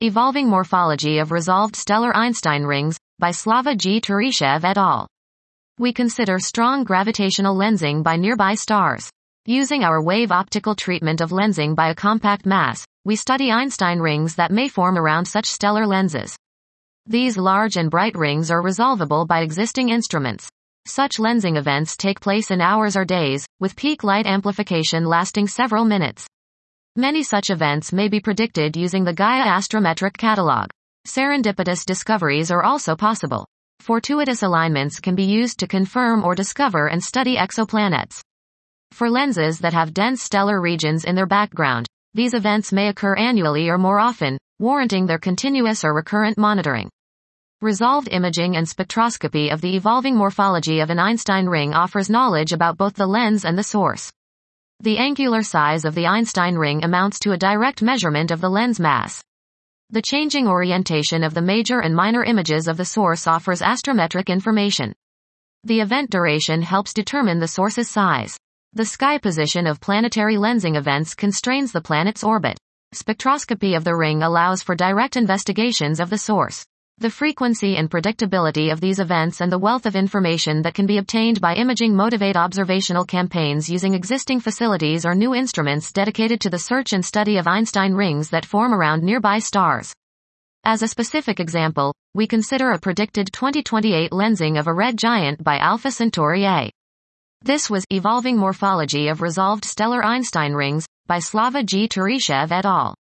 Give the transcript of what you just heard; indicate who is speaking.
Speaker 1: Evolving Morphology of Resolved Stellar Einstein Rings, by Slava G. Tereshev et al. We consider strong gravitational lensing by nearby stars. Using our wave optical treatment of lensing by a compact mass, we study Einstein rings that may form around such stellar lenses. These large and bright rings are resolvable by existing instruments. Such lensing events take place in hours or days, with peak light amplification lasting several minutes. Many such events may be predicted using the Gaia Astrometric Catalog. Serendipitous discoveries are also possible. Fortuitous alignments can be used to confirm or discover and study exoplanets. For lenses that have dense stellar regions in their background, these events may occur annually or more often, warranting their continuous or recurrent monitoring. Resolved imaging and spectroscopy of the evolving morphology of an Einstein ring offers knowledge about both the lens and the source. The angular size of the Einstein ring amounts to a direct measurement of the lens mass. The changing orientation of the major and minor images of the source offers astrometric information. The event duration helps determine the source's size. The sky position of planetary lensing events constrains the planet's orbit. Spectroscopy of the ring allows for direct investigations of the source. The frequency and predictability of these events and the wealth of information that can be obtained by imaging motivate observational campaigns using existing facilities or new instruments dedicated to the search and study of Einstein rings that form around nearby stars. As a specific example, we consider a predicted 2028 lensing of a red giant by Alpha Centauri A. This was Evolving Morphology of Resolved Stellar Einstein Rings, by Slava G. Tereshev et al.